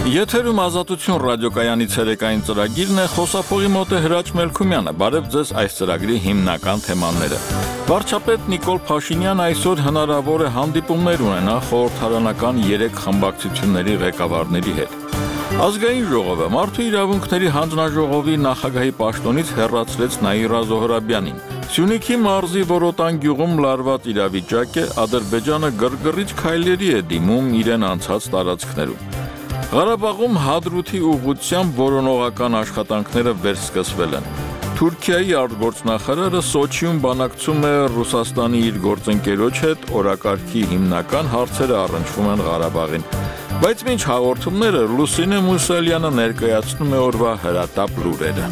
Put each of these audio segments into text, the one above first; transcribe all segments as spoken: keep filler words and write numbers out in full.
Եթերում Ազատություն ռադիոկայանի ցերեկային ծրագիրն է, խոսափողի մոտ է Հրաչ Մելքումյանը։ Բարև ձեզ այս ծրագրի հիմնական թեմաները։ Վարչապետ Նիկոլ Փաշինյանը այսօր հնարավոր է հանդիպումներ ունենա խորհրդարանական երեք խմբակցությունների ղեկավարների հետ։ Ազգային ժողովը Մարդու իրավունքների հանձնաժողովի նախագահի պաշտոնից հեռացրեց Նաիրա Զոհրաբյանին։ Սյունիքի մարզի Որոտան գյուղում լարված իրավիճակ է, Ադրբեջանը գրգռիչ քայլերի է դիմում իրեն անցած տարածքներում։ Ղարաբաղում Հադրութի ուղղությամբ որոնողական աշխատանքները վերսկսվել են։ Թուրքիայի արտգործնախարարը Սոչիում բանակցում է Ռուսաստանի իր գործընկերոջ հետ, օրակարգի հիմնական հարցերը առնչվում են Ղարաբաղին։ Բայց մինչ հաղորդումները Լուսինե Մուսալյանը ներկայացնում է օրվա հրատապ լուրերը։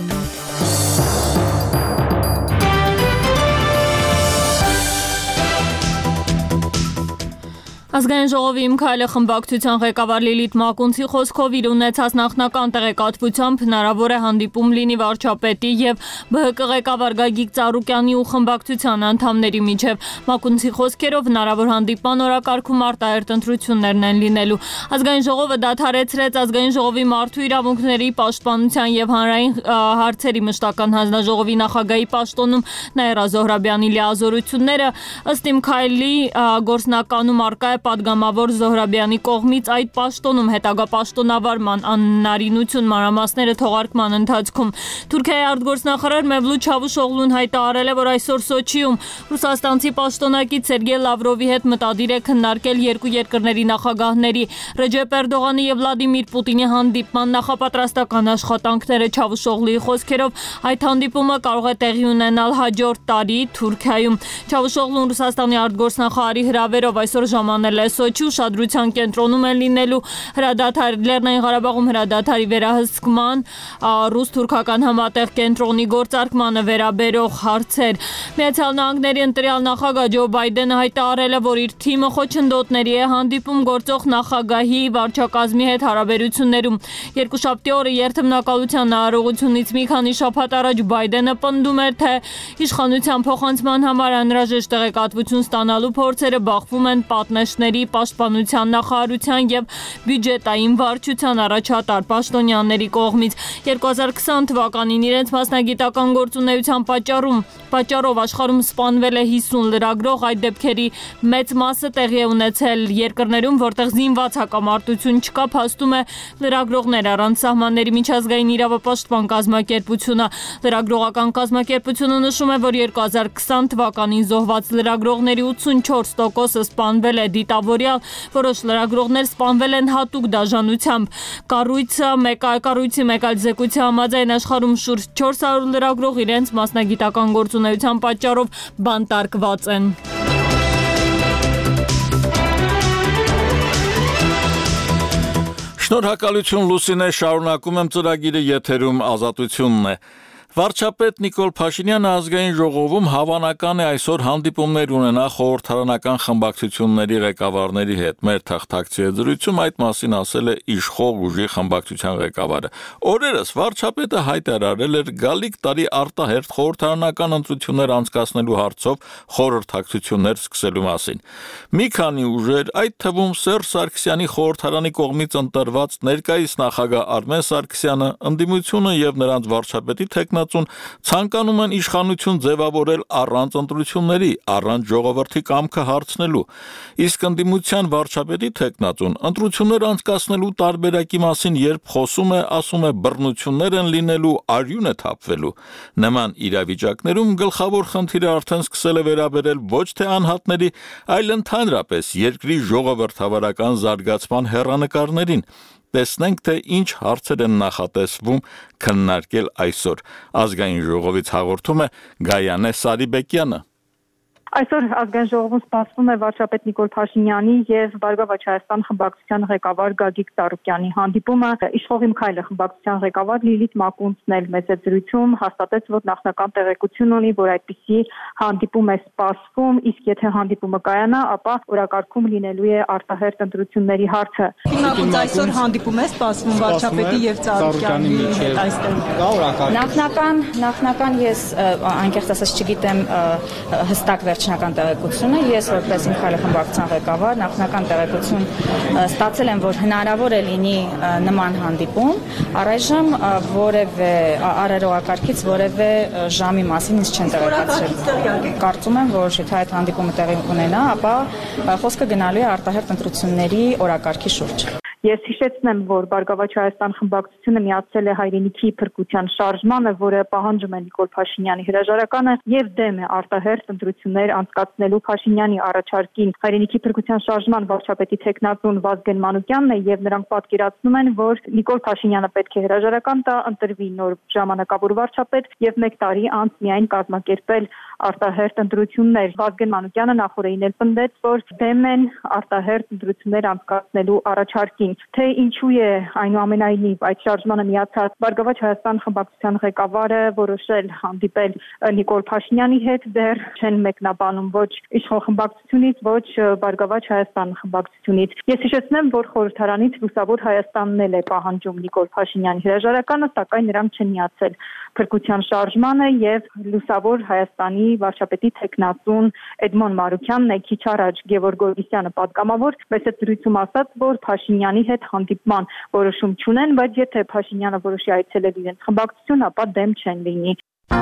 Ազգային ժողովի Իմ քայլը խմբակցության ղեկավար Լիլիթ Մակունցի խոսքով իր ունեցած նախնական տեղեկատվությամբ հնարավոր է հանդիպում լինի վարչապետի եւ ԲՀԿ ղեկավար Գագիկ Ծառուկյանի ու խմբակցության անդամների միջև։ Մակունցի խոսքերով հնարավոր հանդիպման օրակարգում արտահերթ ընտրություններն են լինելու։ Ազգային ժողովը դադարեցրեց Ազգային ժողովի Մարդու իրավունքների պաշտպանության եւ հանրային հարցերի մշտական հանձնաժողովի նախագահի պաշտոնում Նաիրա Զոհրաբյանի լիազորությունները, ըստ Իմ քայլի գործնականում արկա է պատգամավոր Զոհրաբյանի կողմից այդ պաշտոնում հետագա պաշտոնավարման անհնարինություն մանրամասները թողարկման ընթացքում։ Թուրքիայի արտգործնախարար Մևլութ Չավուշօղլուն հայտարարել է, որ այսօր Սոչիում ռուսաստանցի պաշտոնակից Սերգեյ Լավրովի հետ մտադիր է քննարկել երկու երկրների նախագահների Ռեջեփ Էրդողանի եւ Վլադիմիր Պուտինի հանդիպման նախապատրաստական աշխատանքները։ Չավուշօղլուի խոսքերով այդ հանդիպումը կարող է տեղի ունենալ հաջորդ տարի Թուրքիայում։ Չավուշօղլուն Ռուսաստանի արտգործնախարարի հրավերով այսօր ժամանել Սոչի ուշադրության կենտրոնում են լինելու հրադադար Լեռնային Ղարաբաղում հրադադարի վերահսկման, ռուս-թուրքական համատեղ կենտրոնի գործարկմանը վերաբերող հարցեր։ Միացյալ Նահանգների ընտրյալ նախագահ Ջո Բայդենը հայտարարել է, որ իր թիմը խոչընդոտների է հանդիպում գործող նախագահի վարչակազմի հետ հարաբերություններում։ Երկուշաբթի օրը երթմնակալության արարողությունից մի քանի շաբաթ առաջ Բայդենը պնդում էր, թե իշխանության փոխանցման համար անհրաժեշտ տեղեկատվություն ստանալու փորձերը բախվում են պատնեշների, պաշտպանության նախարարության եւ բյուջետային վարչության առաջատար պաշտոնյաների կողմից։ երկու հազար քսան թվականին իրենց մասնագիտական գործունեության պատճառում պատճառով աշխարհում սպանվել է հիսուն լրագրող, այդ դեպքերի մեծ մասը տեղի է ունեցել երկրներում, որտեղ զինված հակամարտություն չկա, փաստում է լրագրողներ առանց սահմանների միջազգային իրավապաշտպան կազմակերպությունը։ Լրագրողական կազմակերպությունը նշում է, որ երկու հազար քսան թվականին զոհված լրագրողների ութսունչորս տոկոսը սպանվել է դիտավորյալ, որոշ լրագրողներ սպանվել են հատուկ դաժանությամբ։ Կառույցը մեկ կառույցի մեկ այլ զեկույցի համաձայն աշխարհում շուրջ չորս հարյուր լրագրող իրենց մասնագիտական գործունեության պատճառով բանտարկված են։ Շնորհակալություն Լուսինե, շարունակում եմ ծրագիրը, եթերում Ազատությունն է։ Վարչապետ Նիկոլ Փաշինյանը Ազգային ժողովում հավանական է այսօր հանդիպումներ ունենա խորհրդարանական խմբակցությունների ղեկավարների հետ։ Մեր թղթակցի զրույցում այդ մասին ասել է Իշխող ուժի խմբակցության ղեկավարը։ Օրերս վարչապետը հայտարարել էր գալիք տարի արտահերթ խորհրդարանական ընտրություններ անցկացնելու հարցով խորհրդակցություններ սկսելու մասին։ Մի քանի ուժեր, այդ թվում Սերժ Սարգսյանի խորհրդարանի կողմից ընտրված ներկայիս նախագահ Արմեն Սարգսյանը, ընդդիմությունը եւ նրանց վարչապետի թեկնածուն ցանկանում են իշխանություն ձևավորել առանց ընտրությունների, առանց ժողովրդի կամքը հարցնելու։ Իսկ ընդդիմության վարչապետի թեկնածուն ընտրություններ անցկացնելու տարբերակի մասին երբ խոսում է, ասում է բռնություններ են լինելու, արյուն է թափվելու։ Նման իրավիճակներում գլխավոր խնդիրը արդեն սկսել է վերաբերել ոչ թե անհատների, այլ ընդհանրապես երկրի ժողովրդավարական զարգացման հեռանկարներին։ Տեսնենք, թե ինչ հարցեր են նախատեսվում քննարկել այսօր։ Ազգային ժողովից հաղորդում է Գայանե Սարիբեկյանը։ Այսօր Ազգային ժողովում սպասվում է վարչապետ Նիկոլ Փաշինյանի եւ Բարգավաճ Հայաստան խմբակցության ղեկավար Գագիկ Ծառուկյանի հանդիպումը։ Իշխող Իմ քայլը խմբակցության ղեկավար Լիլիթ Մակունցն էլ մեծ զրույցում հաստատեց, որ նախնական տեղեկություն ունի, որ այդպիսի հանդիպում է սպասվում, իսկ եթե հանդիպումը կայանա, ապա օրակարգում լինելու է արտահերթ ընտրությունների հարցը։ Մակունց այսօր հանդիպում է սպասվում վարչապետի եւ Ծառուկյանի հետ այստեղ։ Նախնական նախնական ես անկեղծ ասած չգիտեմ հստակ վերջ առաջնական տեղեկությունը, ես որպես իմ քայլի խմբակցության ղեկավար նախնական տեղեկություն ստացել եմ, որ հնարավոր է լինի նման հանդիպում, առայժմ որևէ արարողակարգից որևէ ժամի մասին ինձ չեն տեղեկացրել։ Կարծում եմ, որ եթե այդ հանդիպումը տեղի ունենա, ապա խոսքը գնալու է արտահերթ ընտրությունների օրակարգի շուրջ։ Ես հիշեցնեմ, որ Բարգավաճ Հայաստան խմբակցությունը միացել է հայրենիքի փրկության շարժմանը, որը պահանջում է Նիկոլ Փաշինյանի հրաժարականը եւ դեմ է արտահերթ ընտրություններ անցկացնելու Փաշինյանի առաջարկին։ Հայրենիքի փրկության շարժման վարչապետի տեխնատուն Վազգեն Մանուկյանն է եւ նրանք պատկերացնում են, որ Նիկոլ Փաշինյանը պետք է հրաժարական տա, ընտրվի նոր ժամանակավոր վարչապետ եւ մեկ տարի անց միայն կազմակերպել արտահերթ ընտրություններ։ Վազգեն Մանուկյանը նախորդին էլ պնդեց, որ դեմ են արտահերթ ընտրություններ անցկացնելու առաջարկին։ Թե ինչու է այնուամենայնիվ այդ շարժմանը միացած Բարգավաճ Հայաստան խմբակցության ղեկավարը որոշել հանդիպել Նիկոլ Փաշինյանի հետ, դեռ չեն մեկնաբանում ոչ իշխող խմբակցությունից, ոչ Բարգավաճ Հայաստան խմբակցությունից։ Ես հիշեցնեմ, որ խորհրդարանից Լուսավոր Հայաստանն էլ է պահանջում Նիկոլ Փաշինյանի հրաժարականը, սակայն նրանք չեն միացել փրկության շարժմանը եւ Լուսավոր Հայաստանի վարչապետի տեխնատուն Էդմոն Մարուկյանն է քիչ առաջ Գևորգ Գորգիսյանը պատգամավոր մեծ զրույցում ասաց, որ Փաշինյանի հետ հանդիպման որոշում չունեն, բայց եթե Փաշինյանը որոշի այցելել իրենց խմբակցություն, ապա դեմ չեն լինի։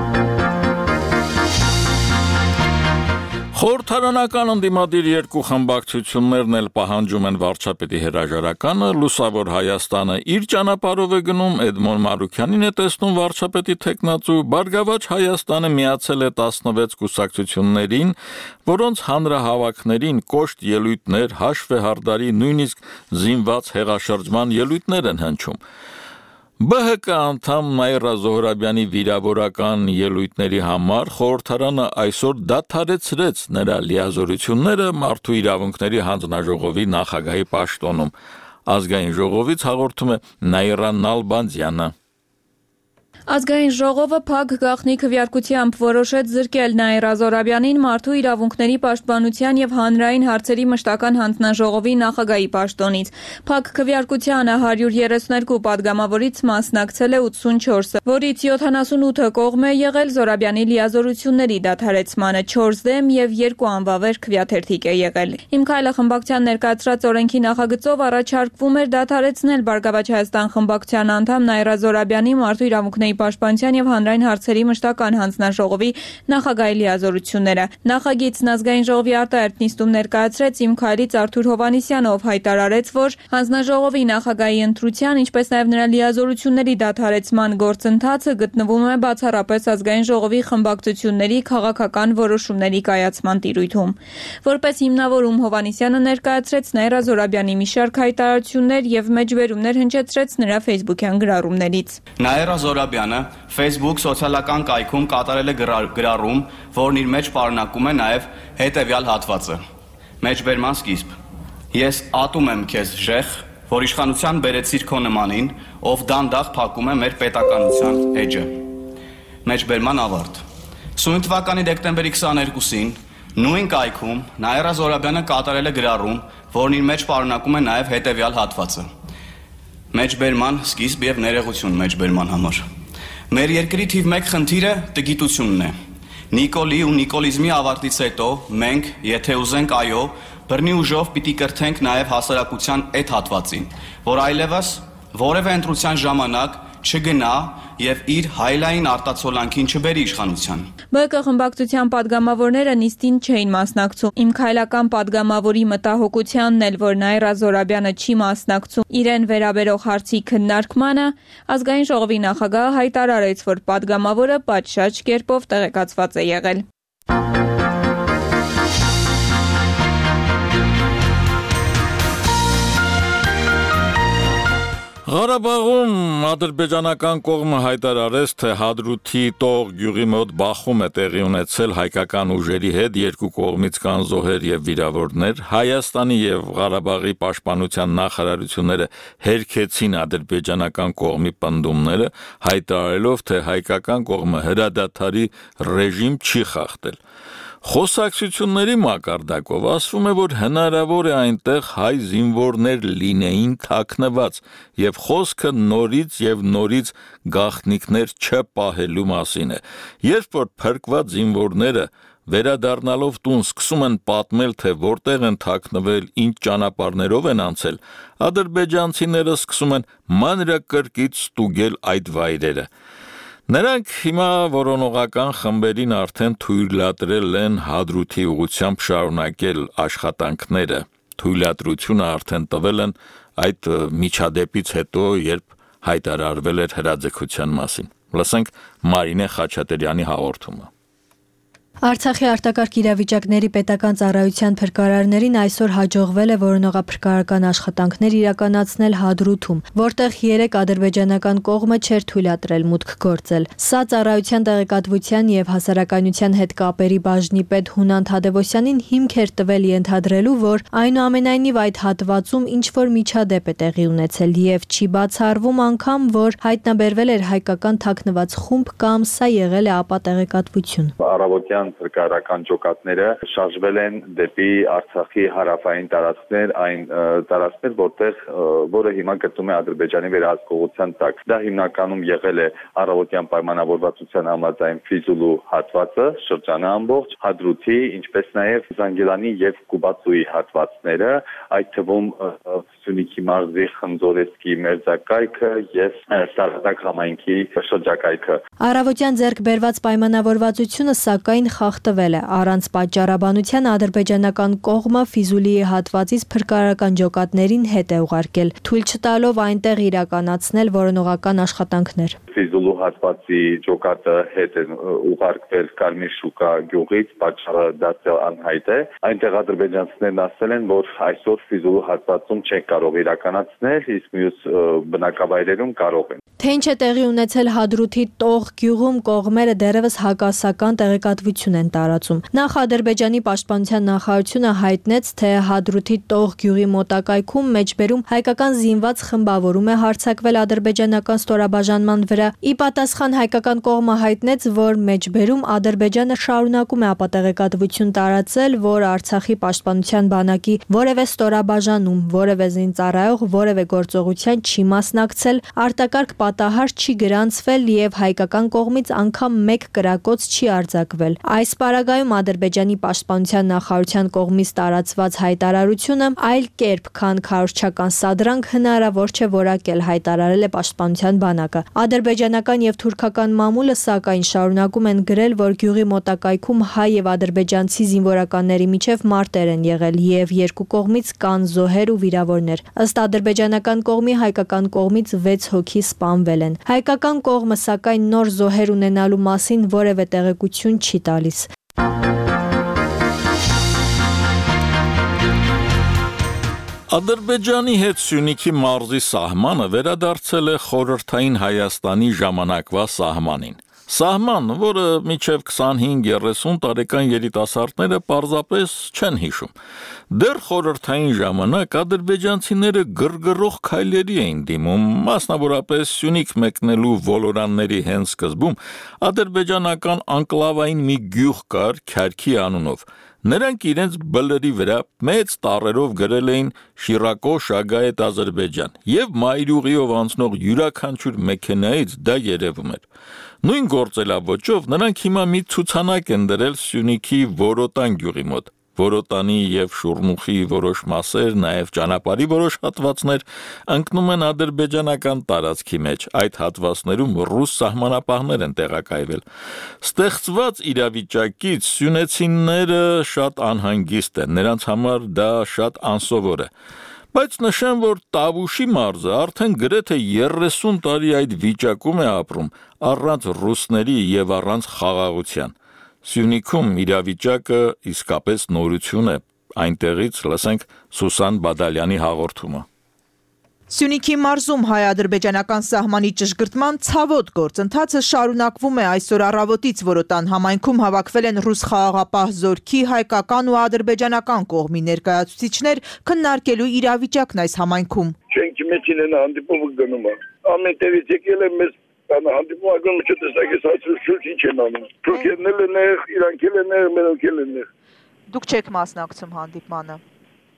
Խորհրդարանական ընդդիմադիր երկու խմբակցություններն էլ պահանջում են վարչապետի հրաժարականը, Լուսավոր Հայաստանը իր ճանապարհով է գնում, Էդմոն Մարուկյանին է տեսնում վարչապետի տեխնատու, Բարգավաճ Հայաստանը միացել է տասնվեց կուսակցություններին, որոնց հանրահավաքներին կոշտ ելույթներ, հաշվեհարդարի, նույնիսկ զինված հեղաշրջման ելույթներ են հնչում։ Բ Հ Կ անդամ Նաիրա Զոհրաբյանի վիրավորական ելույթների համար խորհրդարանը այսօր դադարեցրեց նրա լիազորությունները մարդու իրավունքների հանձնաժողովի նախագահի պաշտոնում։ Ազգային ժողովից հաղորդում է Նաիրա Նալբանդյանը։ Ազգային ժողովը փակ գաղտնի քվեարկությամբ որոշեց զրկել Նաիրա Զոհրաբյանին մարդու իրավունքների պաշտպանության եւ հանրային հարցերի մշտական հանձնաժողովի նախագահի պաշտոնից։ Փակ քվեարկությանը հարյուր երեսուներկու պատգամավորից մասնակցել է ութսունչորսը, որից յոթանասունութը կողմ է եղել Զոհրաբյանի լիազորությունների դադարեցմանը, չորս դեմ եւ երկու անվավեր քվեաթերթիկ է եղել։ Իմ քայլը խմբակցության ներկայացրած օրենքի նախագծով առաջարկվում էր դադարեցնել Բարգավաճ Հայաստան խմբակցության անդամ Նաիրա Զոհրաբյանի մարդու իրավունքների պաշտպանության եւ հանրային հարցերի մշտական հանձնաժողովի նախագահի լիազորությունները։ Նախագիծն ազգային ժողովի արտահերթ նիստում ներկայացրեց Իմ քայլից Արթուր Հովհաննիսյանը, ով հայտարարեց, որ հանձնաժողովի նախագահի ընտրության, ինչպես նաեւ նրա լիազորությունների դադարեցման գործընթացը գտնվում է բացառապես ազգային ժողովի խմբակցությունների քաղաքական որոշումների կայացման տիրույթում։ Որպես հիմնավորում Հովհաննիսյանը ներկայացրեց Նաիրա Զոհրաբյանի մի շարք հայտարարություններ եւ մեջբերումներ հնչեցրեց նրա Facebook-յան գրառումներից։ Նաիրա Զոհրաբյանը Facebook սոցիալական կայքում կատարել է գրառում, որն իր մեջ պարունակում է նաև հետևյալ հատվածը. Մեջբերման սկիզբ. Ես ատում եմ քեզ ժեխ, որ իշխանության բերեցիր քո նմանին, ով դանդաղ փակում է մեր պետականության էջը։ Մեջբերման ավարտ. Սույն թվականի դեկտեմբերի քսաներկուսին նույն կայքում Նաիրա Զոհրաբյանը կատարել է գրառում, որն իր մեջ պարունակում է նաև հետևյալ հատվածը. Մեջբերման սկիզբ եւ ներողություն մեջբերման համար։ Մեր երկրի թիվ մեկ խնդիրը տգիտությունն է։ Նիկոլի ու նիկոլիզմի ավարտից հետո մենք, եթե ուզենք այո, բռնի ուժով պիտի կրթենք նաեւ հասարակության այդ հատվածին, որ այլևս որևէ ընտրության ժամանակ չգնա եւ իր հայլային արտացոլանքին չբերի իշխանության։ Բ Կ խմբակցության падգամավորները նիստին չէին մասնակցում։ Իմ քայլական падգամավորի մտահոգությանն էլ, որ Նաիրա Զոհրաբյանը չի մասնակցում իրեն վերաբերող հարցի քննարկմանը, ազգային ժողովի նախագահը հայտարարեց, որ падգամավորը պատշաճ կերպով տեղեկացված է եղել։ Ղարաբաղում ադրբեջանական կողմը հայտարարեց, թե Հադրութի Տող գյուղի մոտ բախում է տեղի ունեցել հայկական ուժերի հետ, երկու կողմից կան զոհեր եւ վիրավորներ։ Հայաստանի եւ Ղարաբաղի պաշտպանության նախարարությունները հերքեցին ադրբեջանական կողմի պնդումները, հայտարարելով, թե հայկական կողմը հրադադարի ռեժիմ չի խախտել։ Խոսակցությունների մակարդակով ասվում է, որ հնարավոր է այնտեղ հայ զինվորներ լինեին թաքնված եւ խոսքը նորից եւ նորից գաղտնիքներ չպահելու մասին է։ Երբ որ փրկված զինվորները վերադառնալով տուն սկսում են պատմել, թե որտեղ են թաքնվել, ինչ ճանապարհներով են անցել, ադրբեջանցիները սկսում են մանրակրկիտ ստուգել այդ վայրերը։ Նրանք հիմա որոնողական խմբերին արդեն թույլատրել են Հադրութի ուղղությամբ շարունակել աշխատանքները։ Թույլատրությունը արդեն տվել են այդ միջադեպից հետո, երբ հայտարարվել էր հրաձգության մասին։ Լսենք Մարինե Խաչատրյանի հաղորդումը։ Արցախի արտակարգ իրավիճակների պետական ծառայության փրկարարներին այսօր հաջողվել է որոնողափրկարարական աշխատանքներ իրականացնել Հադրութում, որտեղ երեք ադրբեջանական կողմը չէր թույլատրել մուտք գործել։ Սա ծառայության տեղեկատվության եւ հասարակայնության հետ կապերի բաժնի պետ Հունան Թադևոսյանին հիմք էր տվել ենթադրելու, որ այնուամենայնիվ այդ հատվածում ինչ-որ միջադեպ է տեղի ունեցել եւ չի բացառվում անգամ, որ հայտնաբերվել էր հայկական թաքնված խումբ կամ սա եղել է ապա տեղեկատվություն։ Առավոտյան փրկարարական ջոկատները շարժվել են դեպի Արցախի հարավային տարածքներ, այն տարածքներ, որտեղ որը հիմա գտնվում է Ադրբեջանի վերահսկողության տակ։ Դա հիմնականում եղել է առավոտյան պայմանավորվածության համաձայն Ֆիզուլու հատվածը, շրջանը ամբողջ, Հադրութի, ինչպես նաև Զանգելանի եւ Կուբացուի հատվածները, այդ թվում Սյունիքի մարզի Խնձորեսկի մերձակայքը եւ Սարհատակ համայնքի շրջակայքը։ Առավոտյան ձեռք բերված պայմանավորվածությունը սակայն խախտվել է։ Առանց պատճառաբանության ադրբեջանական կողմը Ֆիզուլիի հատվածից փրկարարական ջոկատներին հետ է ուղարկել, թույլ չտալով այնտեղ իրականացնել որոնողական աշխատանքներ։ Ֆիզուլու հատվածի ջոկատը հետ է ուղարկվել Կարմիր շուկա գյուղից, պատճառը դարձել անհայտ է։ Այնտեղ ադրբեջանցիներն ասել են, որ այսօր Ֆիզուլու հատվածում չեն կարող իրականացնել, իսկ մյուս բնակավայրերում կարող են։ Թե ինչ է տեղի ունեցել Հադրութի Տող գյուղում, կողմերը դեռևս հակասական տեղեկատվություն են տարածում։ Նախ Ադրբեջանի պաշտպանության նախարարությունը հայտնեց, թե Հադրութի Տող գյուղի մոտակայքում մեջբերում հայկական զինված խմբավորում է հարձակվել ադրբեջանական ստորաբաժանման վրա։ Ի պատասխան հայկական կողմը հայտնեց, որ մեջբերում Ադրբեջանը շարունակում է ապատեղեկատվություն տարածել, որ Արցախի պաշտպանության բանակի որևէ ստորաբաժանում, որևէ զինծառայող, որևէ գործողության չի մասնակցել, արտակարգ պատահար չի գրանցվել եւ հայկական կողմից անգամ մեկ կրակոց չի արձակվել։ Այս պարագայում Ադրբեջանի պաշտպանության նախարարության կողմից տարածված հայտարարությունը այլ կերպ, քան քարոզչական սադրանք հնարավոր չէ որակել, հայտարարել է պաշտպանության բանակը։ Ադրբեջանական եւ թուրքական մամուլը սակայն շարունակում են գրել, որ գյուղի մոտակայքում հայ եւ ադրբեջանցի զինվորականների միջև մարտեր են եղել եւ երկու կողմից կան զոհեր ու վիրավորներ։ Ըստ ադրբեջանական կողմի, հայկական կողմից վեց հոգի սպանվել են։ Հայկական կողմը սակայն նոր զոհեր ունենալու մասին որևէ տեղեկություն չի տալիս։ Ադրբեջանի հետ Սյունիքի մարզի սահմանը վերադարձել է խորհրդային Հայաստանի ժամանակվա սահմանին։ Սահման, որը մինչև քսանհինգ երեսուն տարեկան երիտասարդները պարզապես չեն հիշում։ Դեռ խորհրդային ժամանակ ադրբեջանցիները գրգռող քայլերի էին դիմում, մասնավորապես Սյունիք մեկնելու ոլորանների հենց սկզբում ադրբեջանական անկլավային մի գյուղ կար Քյարքի անունով։ Նրանք իրենց բլրի վրա մեծ տառերով գրել էին Շիրակո Շագայետ Ադրբեջան, եւ մայրուղիով անցնող յուրաքանչյուր մեքենայից դա երևում էր։ Նույն գործելավոճով նրանք հիմա մի ցուցանակ են դրել Սյունիքի Որոտան գյուղի մոտ։ Որոտանի եւ Շուրնուխի որոշ մասեր, նաեւ ճանապարհի որոշ հատվածներ ընկնում են ադրբեջանական տարածքի մեջ։ Այդ հատվածներում ռուս սահմանապահներ են տեղակայվել։ Ստեղծված իրավիճակից սյունեցիները շատ անհանգիստ են, նրանց համար դա շատ անսովոր է։ Բայց նշեմ, որ Տավուշի մարզը արդեն գրեթե երեսուն տարի այդ վիճակում է ապրում, առանց ռուսների եւ առանց խաղաղության։ Սյունիքում իրավիճակը իսկապես նորություն է։ Այնտեղից լսենք Սուսան Բադալյանի հաղորդումը։ Սյունիքի մարզում հայ-ադրբեջանական սահմանի ճշգրտման ցավոտ գործընթացը շարունակվում է այսօր առավոտից Որոտան համայնքում հավաքվել են ռուս խաղաղապահ զորքի հայկական ու ադրբեջանական կողմի ներկայացուցիչներ քննարկելու իրավիճակն այս համայնքում։ Չենք մեջին հանդիպումը գնում է։ Ամեն տևից եկել է մեզ հանդիպումը գնում չտեսակես հացրուշ ինչ են անում։ Թուրքերն են, իրանքել են, մերոնքել են։ Դուք չեք մասնակցում հանդիպմանը։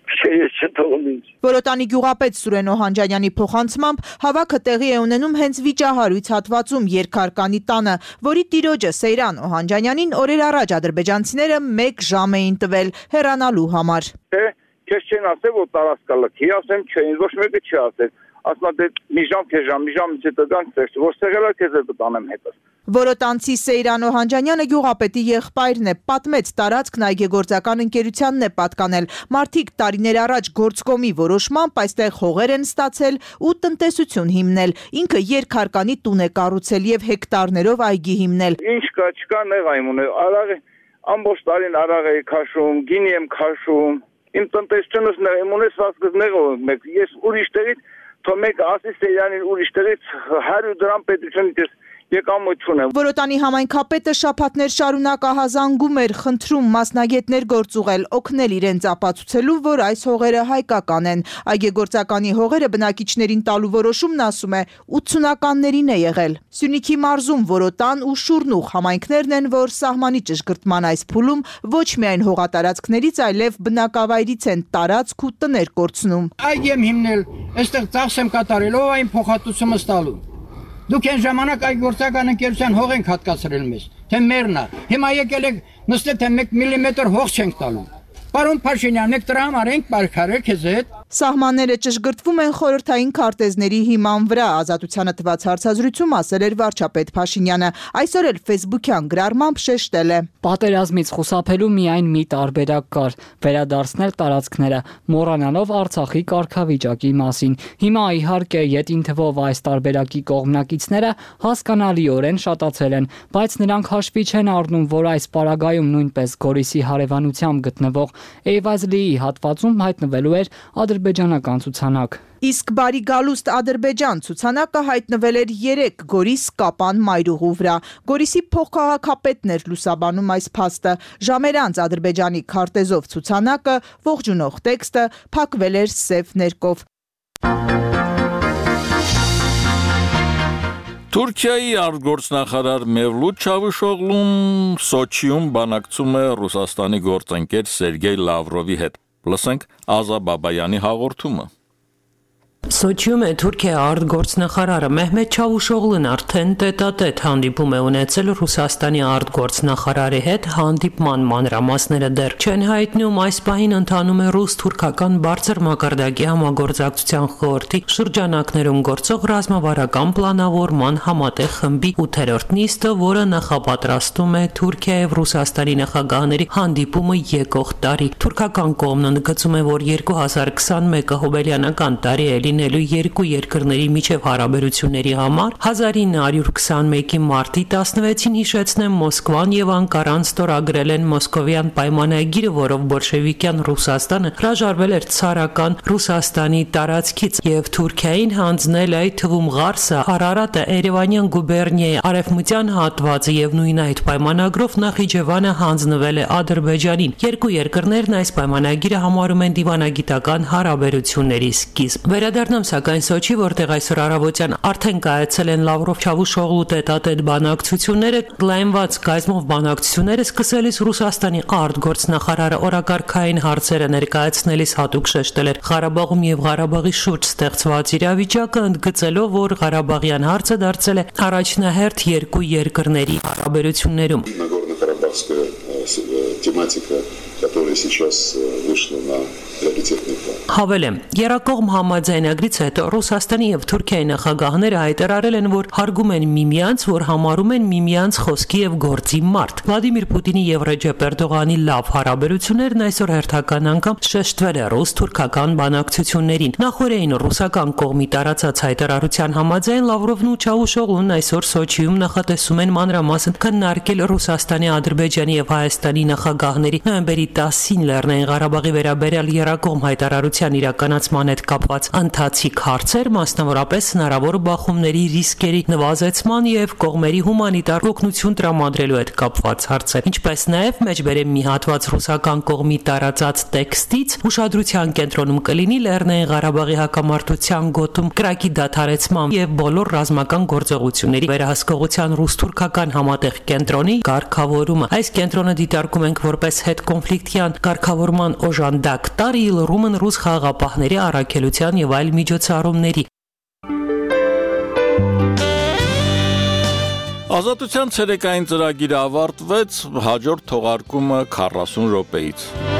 Ես չթողում ինձ։ Որոտանի գյուղապետ Սուրեն Օհանջանյանի փոխանցմամբ հավաքը տեղի է ունենում հենց վիճահարույց հատվածում Երկհարկանի տանը, որի տիրոջը Սեյրան Օհանջանյանին օրեր առաջ ադրբեջանցիները մեկ ժամ էին տվել հեռանալու համար։ Թե քեզ չեն ասել, որ տարածքա լքի, ասեմ չէ, ինձ ոչ մեկը չի ասել։ Ասма դե մի ժամ քեզ ժամ, մի ժամից հետո գանք ցեշ, որ սեղելա քեզ էլ տանեմ հետո։ Որոտանցի Սեյրան Օհանջանյանը գյուղապետի եղբայրն է, պատմեց տարածքն այգեգործական ընկերությանն է պատկանել։ Մարդիկ տարիներ առաջ գործկոմի որոշմամբ այստեղ հողեր են ստացել ու տնտեսություն հիմնել։ Ինքը Երկհարկանի տուն է կառուցել եւ հեկտարներով այգի հիմնել։ Ինչ կա, չկա, նեղ այմ ունե, արաղ ամբողջ տարին արաղ էի քաշում, գինի եմ քաշում։ Իմ տնտեսությունս նեղ եմ ունեցածս նեղով մեկ։ Ես ուրիշ տեղից, թող մեկը ասի Սեյրանին ուրիշ տեղից հարյուր դրամ պետությունից եկամուտ ունեմ։ Որոտանի համայնքապետը շաբաթներ շարունակ ահազանգում էր, խնդրում մասնագետներ գործուղել, օգնել իրենց ապացուցելու, որ այս հողերը հայկական են։ Այգեգործականի հողերը բնակիչներին տալու որոշումն, ասում է, ութսունականներին է եղել։ Սյունիքի մարզում Որոտան ու Շուրնուղ համայնքներն են, որ սահմանի ճշգրտման այս փուլում ոչ միայն հողատարածքներից, այլև բնակավայրից են տարածք ու տներ կորցնում։ Այգի եմ հիմնել, այստեղ ծախս եմ կատարելով այն փոխհատուցումը ստալու։ Դուք այն ժամանակ այդ գործական ընկերության հող ենք հատկացրել մեզ, թե մերն է։ Հիմա եկել եք նստել, թե մեկ միլիմետր հող չենք տալու։ Պարոն Փաշինյան, եք դրա համար ենք պայքարել քեզ հետ։ Սահմանները ճշգրտվում են խորհրդային քարտեզների հիման վրա, Ազատությանը տված հարցազրույցում ասել էր վարչապետ Փաշինյանը, այսօր էլ ֆեյսբուքյան գրառմամբ շեշտել է. Պատերազմից խուսափելու միայն մի տարբերակ կար՝ վերադարձնել տարածքները, մոռանալով Արցախի կարգավիճակի մասին։ Հիմա իհարկե յետին թվով այս տարբերակի կողմնակիցները հասկանալիորեն շատացել են, բայց նրանք հաշվի չեն առնում, որ այս պարագայում նույնպես Գորիսի հարևանությամբ գտնվող Էյվազլիի հատվածում հայտնվելու էր ադրբեջանական ցուցանակ։ Իսկ բարի գալուստ Ադրբեջան ցուցանակը հայտնվել էր երեք Գորիս Կապան մայրուղու վրա։ Գորիսի փոխքաղաքապետն էր լուսաբանում այս փաստը։ Ժամեր անց Ադրբեջանի քարտեզով ցուցանակը, ողջունող տեքստը փակվել էր սև ներկով։ Թուրքիայի արտգործնախարար Մևլութ Չավուշօղլուն Սոչիում բանակցում է Ռուսաստանի գործընկեր Սերգեյ Լավրովի հետ։ Լսենք Ազա Բաբայանի հաղորդումը։ Սոչիում է Թուրքիա արտգործնախարարը Մեհմեդ Չավուշօղլուն արդեն տետատետ հանդիպում է ունեցել Ռուսաստանի արտգործնախարարի հետ, հանդիպման մանրամասները դեռ չեն հայտնում, այս պահին ընթանում է ռուս-թուրքական բարձր մակարդակի համագործակցության խորհրդի շրջանակներում գործող ռազմավարական պլանավորման համատեղ խմբի ութերորդ նիստը, որը նախապատրաստում է Թուրքիայի եւ Ռուսաստանի նախագահների հանդիպումը եկող տարի։ Թուրքական կողմն ընդգծում է, որ երկու հազար քսանմեկը հոբելյանական տարի է լինելու երկու երկրների միջև հարաբերությունների համար։ հազար ինը հարյուր քսանմեկի մարտի տասնվեցին հիշեցնեմ Մոսկվան եւ Անկարան ստորագրել են Մոսկովյան պայմանագիրը, որով բոլշևիկյան Ռուսաստանը հրաժարվել էր ցարական Ռուսաստանի տարածքից եւ Թուրքիային հանձնել այդ թվում Ղարսը, Արարատը, Երևանյան գուբերնիայի արևմտյան հատվածը եւ նույն այդ պայմանագրով Նախիջևանը հանձնվել է Ադրբեջանին։ Երկու երկրներն այս պայմանագիրը համարում են դիվանագիտական հարաբերությունների սկիզբ։ Վերադառնամ սակայն Սոչի, որտեղ այսօր առավոտյան արդեն կայացել են Լավրով-Չավուշօղլու տետատետ բանակցությունները, լայնված գազմով բանակցությունները սկսելիս Ռուսաստանի արտգործնախարարը օրակարգային հարցերը ներկայացնելիս հատուկ շեշտել էր Ղարաբաղում եւ Ղարաբաղի շուրջ ստեղծված իրավիճակը, ընդգծելով, որ Ղարաբաղյան հարցը դարձել է առաջնահերթ երկու երկրների հարաբերություններում։ Հավելեմ, Երակողմ համաձայնագրից հետո Ռուսաստանի եւ Թուրքիայի նախագահները հայտարարել են, որ հարգում են միմյանց, որ համարում են միմյանց խոսքի եւ գործի մարդ։ Վլադիմիր Պուտինի եւ Ռեջեփ Էրդողանի լավ հարաբերություններն այսօր հերթական անգամ շեշտվել է ռուս-թուրքական բանակցություններին։ Նախորդին ռուսական կողմի տարածած հայտարարության համաձայն Լավրովն ու Չավուշօղլուն այսօր Սոչիում նախատեսում են մանրամասն քննարկել Ռուսաստանի, Ադրբեջանի եւ Հայաստանի նախագահների նոյեմբերի տասին Լեռնային Ղարաբաղի վերաբերյալ երակողմ հայտարարության իրականացման հետ կապված ընթացիկ հարցեր, մասնավորապես հնարավոր բախումների ռիսկերի նվազեցման եւ կողմերի հումանիտար օգնություն տրամադրելու հետ կապված հարցեր, ինչպես նաեւ մեջբերեմ մի հատված ռուսական կողմի տարածած տեքստից ուշադրության կենտրոնում կլինի Լեռնային Ղարաբաղի հակամարտության գոտում կրակի դադարեցման եւ բոլոր ռազմական գործողությունների վերահսկողության ռուս-թուրքական համատեղ կենտրոնի կարգավորումը։ Այս կենտրոնը դիտարկում ենք որպես հետ կոնֆլիկտյան կարգավորման օժանդակ տարր Կատարի լրումն ռուս խաղաղապահների առաքելության եւ այլ միջոցառումների։ Ազատության ցերեկային ծրագիրը ավարտվեց, հաջորդ թողարկումը քառասուն րոպեից։